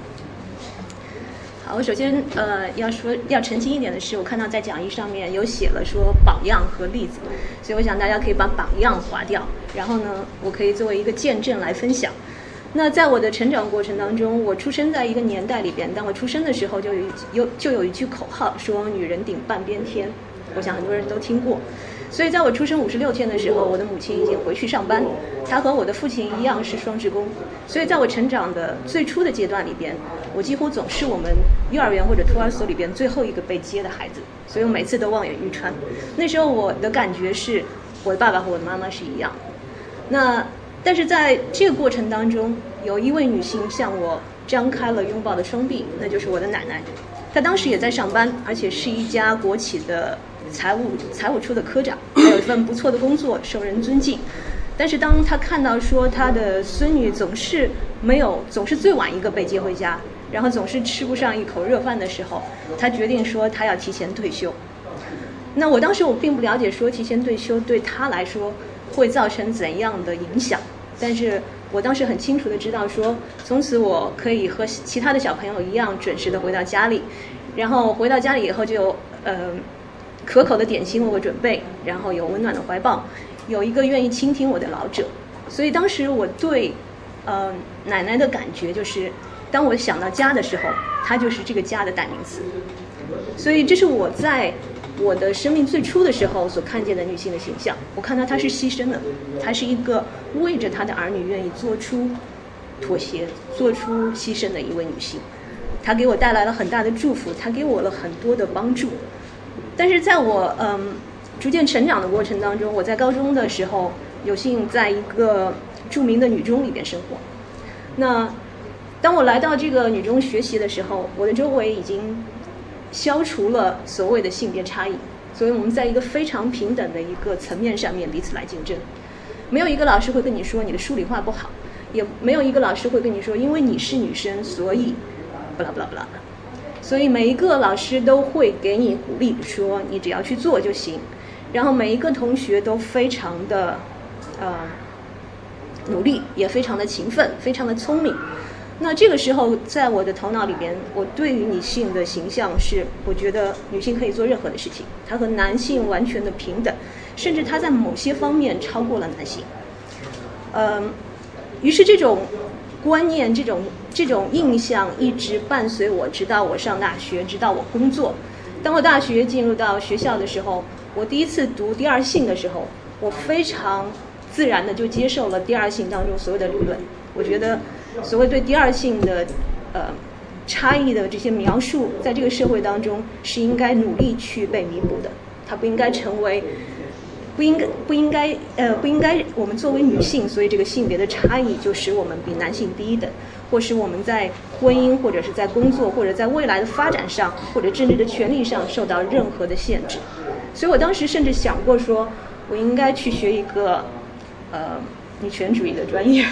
[SPEAKER 2] 好，我首先呃要说要澄清一点的是，我看到在讲义上面有写了说榜样和例子，所以我想大家可以把榜样划掉，然后呢，我可以作为一个见证来分享。那在我的成长过程当中，我出生在一个年代里边，当我出生的时候就有有就有一句口号说女人顶半边天，我想很多人都听过。所以在我出生五十六天的时候，我的母亲已经回去上班，她和我的父亲一样是双职工。所以在我成长的最初的阶段里边，我几乎总是我们幼儿园或者托儿所里边最后一个被接的孩子，所以我每次都望眼欲穿。那时候我的感觉是我的爸爸和我的妈妈是一样的。那但是在这个过程当中，有一位女性向我张开了拥抱的双臂，那就是我的奶奶。她当时也在上班，而且是一家国企的财务财务处的科长，还有一份不错的工作，受人尊敬。但是当她看到说她的孙女总是没有总是最晚一个被接回家，然后总是吃不上一口热饭的时候，她决定说她要提前退休。那我当时我并不了解说提前退休对她来说会造成怎样的影响，但是我当时很清楚的知道说，从此我可以和其他的小朋友一样准时的回到家里，然后回到家里以后就有呃可口的点心为我准备，然后有温暖的怀抱，有一个愿意倾听我的老者。所以当时我对呃奶奶的感觉就是，当我想到家的时候，她就是这个家的代名词。所以这是我在我的生命最初的时候所看见的女性的形象。我看到她是牺牲的，她是一个为着她的儿女愿意做出妥协、做出牺牲的一位女性。她给我带来了很大的祝福，她给我了很多的帮助。但是在我嗯逐渐成长的过程当中，我在高中的时候有幸在一个著名的女中里边生活。那当我来到这个女中学习的时候，我的周围已经消除了所谓的性别差异，所以我们在一个非常平等的一个层面上面彼此来竞争。没有一个老师会跟你说你的数理化不好，也没有一个老师会跟你说因为你是女生所以不啦不啦不啦。所以每一个老师都会给你鼓励，说你只要去做就行。然后每一个同学都非常的呃努力，也非常的勤奋，非常的聪明。那这个时候在我的头脑里边，我对于女性的形象是，我觉得女性可以做任何的事情，她和男性完全的平等，甚至她在某些方面超过了男性。嗯，于是这种观念，这种这种印象一直伴随我，直到我上大学，直到我工作。当我大学进入到学校的时候，我第一次读第二性的时候，我非常自然的就接受了第二性当中所有的理论。我觉得所谓对第二性的呃差异的这些描述，在这个社会当中是应该努力去被弥补的，它不应该成为不应该不应该呃不应该我们作为女性，所以这个性别的差异就使我们比男性低一等，或是我们在婚姻或者是在工作或者在未来的发展上或者政治的权利上受到任何的限制。所以我当时甚至想过说，我应该去学一个呃女权主义的专业。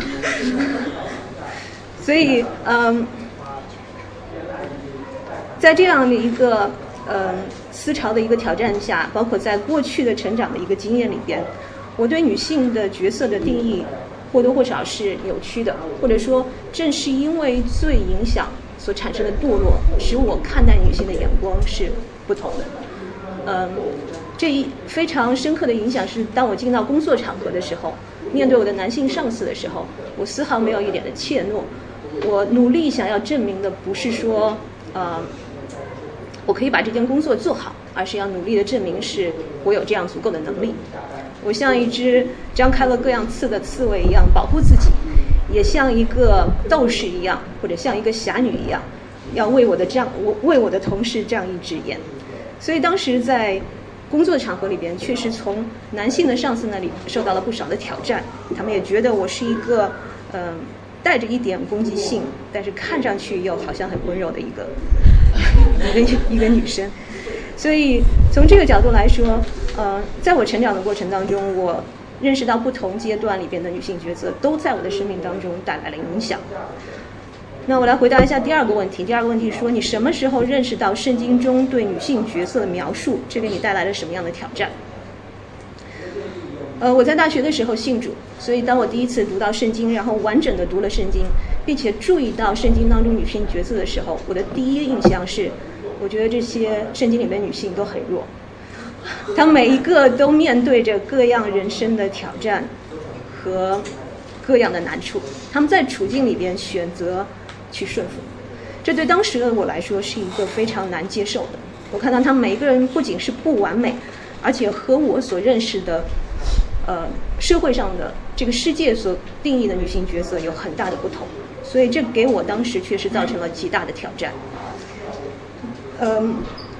[SPEAKER 2] 所以嗯，在这样的一个嗯思潮的一个挑战下，包括在过去的成长的一个经验里边，我对女性的角色的定义或多或少是扭曲的，或者说正是因为罪影响所产生的堕落，使我看待女性的眼光是不同的。嗯，这一非常深刻的影响是，当我进到工作场合的时候，面对我的男性上司的时候，我丝毫没有一点的怯懦。我努力想要证明的不是说呃我可以把这件工作做好，而是要努力的证明是我有这样足够的能力。我像一只张开了各样刺的刺猬一样保护自己，也像一个斗士一样，或者像一个侠女一样，要为我的这样我为我的同事仗义直言。所以当时在工作场合里边，确实从男性的上司那里受到了不少的挑战，他们也觉得我是一个嗯、呃、带着一点攻击性，但是看上去又好像很温柔的一个一个一个女生。所以从这个角度来说，呃，在我成长的过程当中，我认识到不同阶段里边的女性角色都在我的生命当中带来了影响。 那我来回答一下第二个问题。第二个问题说，你什么时候认识到圣经中对女性角色的描述，这给你带来了什么样的挑战？呃，我在大学的时候信主，所以当我第一次读到圣经，然后完整的读了圣经，并且注意到圣经当中女性角色的时候，我的第一印象是，我觉得这些圣经里面的女性都很弱，她每一个都面对着各样人生的挑战和各样的难处，她们在处境里边选择去顺服，这对当时的我来说是一个非常难接受的。我看到他们每一个人不仅是不完美，而且和我所认识的呃社会上的这个世界所定义的女性角色有很大的不同，所以这给我当时确实造成了极大的挑战。嗯，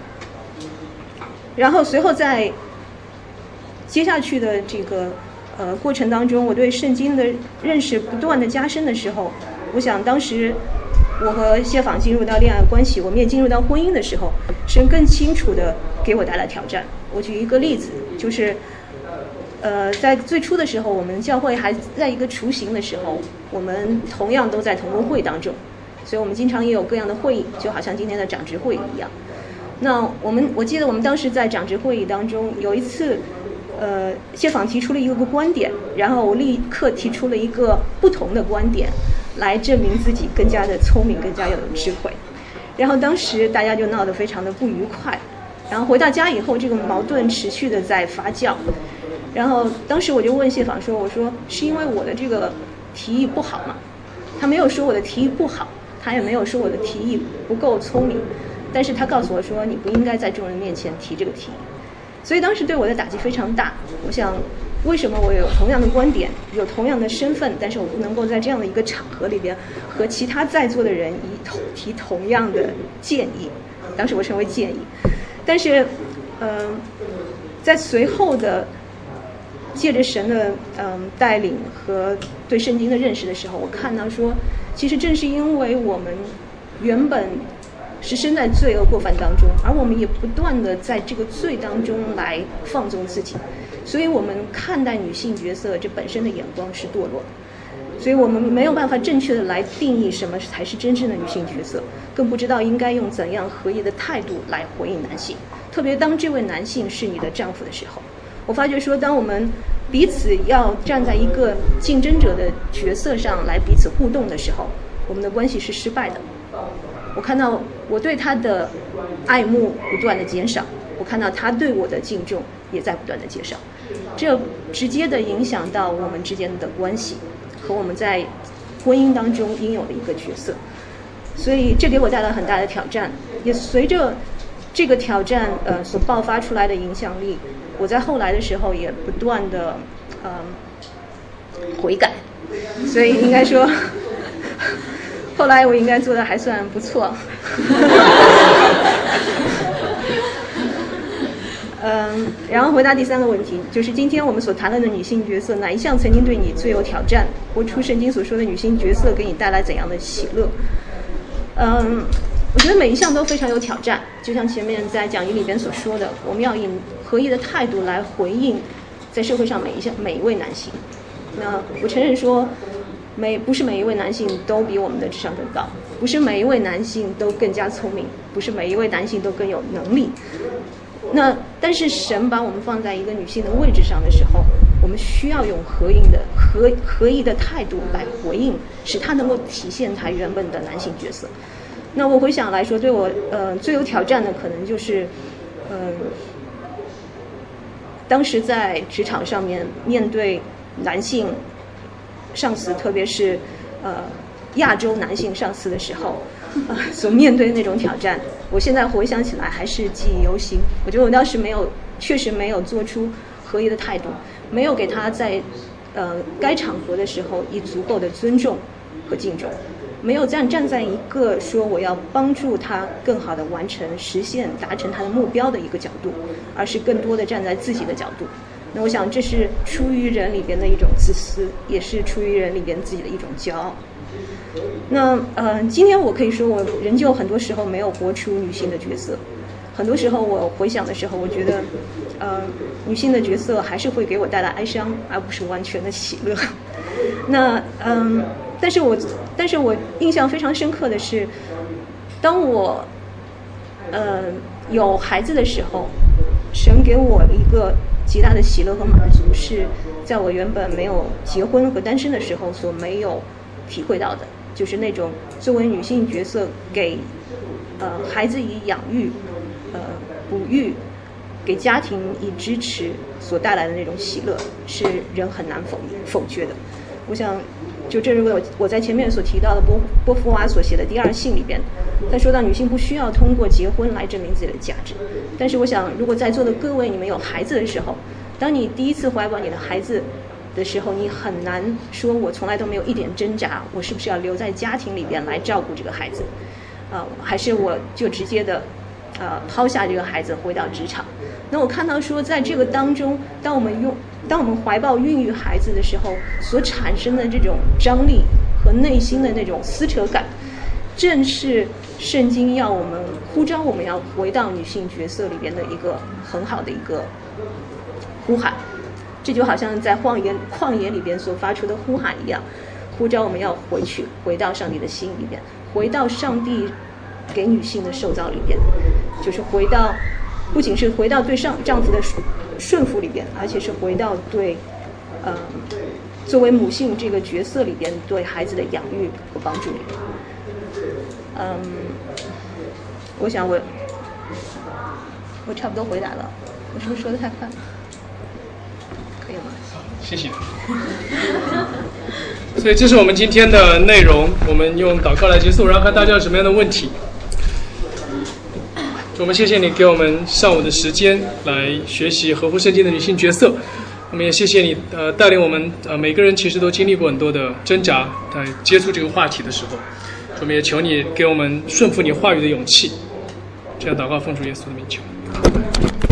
[SPEAKER 2] 然后随后在接下去的这个呃过程当中，我对圣经的认识不断的加深的时候，我想当时我和谢访进入到恋爱关系，我们也进入到婚姻的时候，神更清楚地给我带来挑战。我举一个例子，就是呃，在最初的时候，我们教会还在一个雏形的时候，我们同样都在同工会当中，所以我们经常也有各样的会议，就好像今天的长执会议一样。那我们我记得我们当时在长执会议当中，有一次呃，谢访提出了一个观点，然后我立刻提出了一个不同的观点，来证明自己更加的聪明，更加有智慧。然后当时大家就闹得非常的不愉快，然后回到家以后，这个矛盾持续的在发酵。然后当时我就问谢访说，我说是因为我的这个提议不好吗？他没有说我的提议不好，他也没有说我的提议不够聪明，但是他告诉我说，你不应该在众人面前提这个提议。所以当时对我的打击非常大。我想，为什么我有同样的观点，有同样的身份，但是我不能够在这样的一个场合里边和其他在座的人以同提同样的建议？当时我称为建议。但是，嗯、呃，在随后的借着神的嗯、呃、带领和对圣经的认识的时候，我看到说，其实正是因为我们原本是身在罪恶过犯当中，而我们也不断的在这个罪当中来放纵自己，所以我们看待女性角色这本身的眼光是堕落的，所以我们没有办法正确的来定义什么才是真正的女性角色，更不知道应该用怎样合一的态度来回应男性，特别当这位男性是你的丈夫的时候。我发觉说，当我们彼此要站在一个竞争者的角色上来彼此互动的时候，我们的关系是失败的。我看到我对他的爱慕不断的减少，我看到他对我的敬重也在不断的减少，这直接的影响到我们之间的关系和我们在婚姻当中应有的一个角色，所以这给我带来很大的挑战。也随着这个挑战呃所爆发出来的影响力，我在后来的时候也不断的嗯、呃、悔改，所以应该说后来我应该做的还算不错。嗯，然后回答第三个问题，就是今天我们所谈论的女性角色，哪一项曾经对你最有挑战？活出圣经所说的女性角色给你带来怎样的喜乐？嗯，我觉得每一项都非常有挑战，就像前面在讲义里边所说的，我们要以合一的态度来回应在社会上每一项每一位男性。那我承认说，每不是每一位男性都比我们的智商更高，不是每一位男性都更加聪明，不是每一位男性都更有能力。那但是神把我们放在一个女性的位置上的时候，我们需要用合应的合合一的态度来回应，使它能够体现它原本的男性角色。那我回想来说，对我呃最有挑战的可能就是嗯、呃，当时在职场上面面对男性上司，特别是呃亚洲男性上司的时候，呃所面对的那种挑战，我现在回想起来还是记忆犹新。我觉得我当时没有，确实没有做出合一的态度，没有给他在呃该场合的时候以足够的尊重和敬重，没有站站在一个说我要帮助他更好的完成、实现、达成他的目标的一个角度，而是更多的站在自己的角度。那我想这是出于人里边的一种自私，也是出于人里边自己的一种骄傲。那呃，今天我可以说我仍旧很多时候没有活出女性的角色，很多时候我回想的时候，我觉得呃，女性的角色还是会给我带来哀伤，而不是完全的喜乐。那嗯、呃，但是我但是我印象非常深刻的是，当我呃有孩子的时候，神给我一个极大的喜乐和满足，是在我原本没有结婚和单身的时候所没有体会到的，就是那种作为女性角色给呃孩子以养育、呃哺育、给家庭以支持所带来的那种喜乐，是人很难否否决的。我想，就正如我我在前面所提到的波波伏娃所写的《第二性》里边，他说到女性不需要通过结婚来证明自己的价值。但是我想，如果在座的各位你们有孩子的时候，当你第一次怀抱你的孩子的时候，你很难说我从来都没有一点挣扎，我是不是要留在家庭里边来照顾这个孩子，呃，还是我就直接的呃抛下这个孩子回到职场。那我看到说，在这个当中，当我们用当我们怀抱孕育孩子的时候所产生的这种张力和内心的那种撕扯感，正是圣经要我们呼召我们要回到女性角色里边的一个很好的一个呼喊。这就好像在旷野旷野里边所发出的呼喊一样，呼召我们要回去，回到上帝的心里边，回到上帝给女性的受造里边，就是回到不仅是回到对上丈夫的顺服里边，而且是回到对呃作为母性这个角色里边对孩子的养育和帮助里边。嗯，我想我我差不多回答了，我是不是说的太快了？可以吗？
[SPEAKER 1] 谢谢。所以这是我们今天的内容，我们用祷告来结束，然后看大家有什么样的问题。我们谢谢你给我们上午的时间来学习合乎圣经的女性角色，我们也谢谢你呃带领我们呃每个人其实都经历过很多的挣扎，在接触这个话题的时候，我们也求你给我们顺服你话语的勇气。这样祷告奉主耶稣的名求。